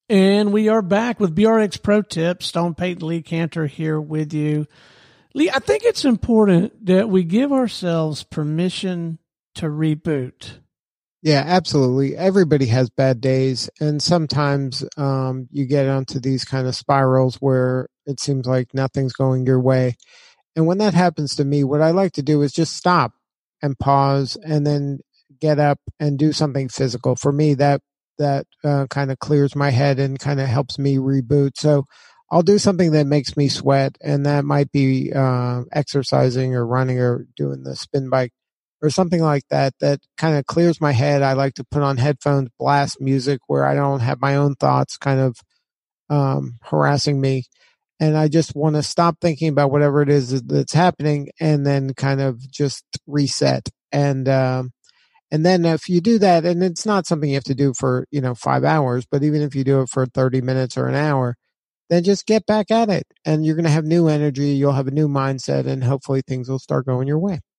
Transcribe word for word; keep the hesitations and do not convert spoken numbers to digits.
And we are back with B R X Pro Tips. Stone Payton Lee Cantor here with you. Lee, I think it's important that we give ourselves permission to reboot. Yeah, absolutely. Everybody has bad days, and sometimes um, you get onto these kind of spirals where it seems like nothing's going your way. And when that happens to me, what I like to do is just stop and pause and then get up and do something physical. For me, that that uh, kind of clears my head and kind of helps me reboot. So I'll do something that makes me sweat, and that might be uh, exercising or running or doing the spin bike or something like that, that kind of clears my head. I like to put on headphones, blast music where I don't have my own thoughts kind of um, harassing me. And I just want to stop thinking about whatever it is that's happening and then kind of just reset. And, um, and then if you do that, and it's not something you have to do for, you know, five hours, but even if you do it for thirty minutes or an hour, then just get back at it and you're going to have new energy. You'll have a new mindset and hopefully things will start going your way.